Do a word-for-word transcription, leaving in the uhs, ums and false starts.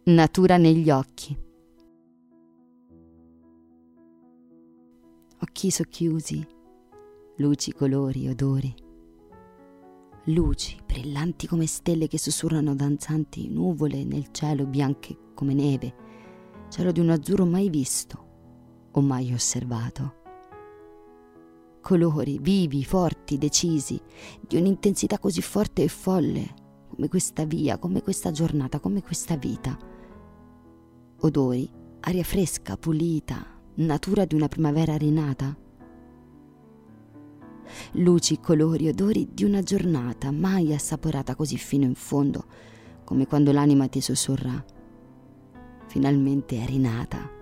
Natura negli occhi. Occhi socchiusi, luci, colori, odori. Luci brillanti come stelle che sussurrano danzanti, nuvole nel cielo bianche come neve, cielo di un azzurro mai visto o mai osservato. Colori vivi, forti, decisi, di un'intensità così forte e folle, come questa via, come questa giornata, come questa vita. Odori, aria fresca, pulita, natura di una primavera rinata. Luci, colori, odori di una giornata mai assaporata così fino in fondo, come quando l'anima ti sussurra: finalmente è rinata.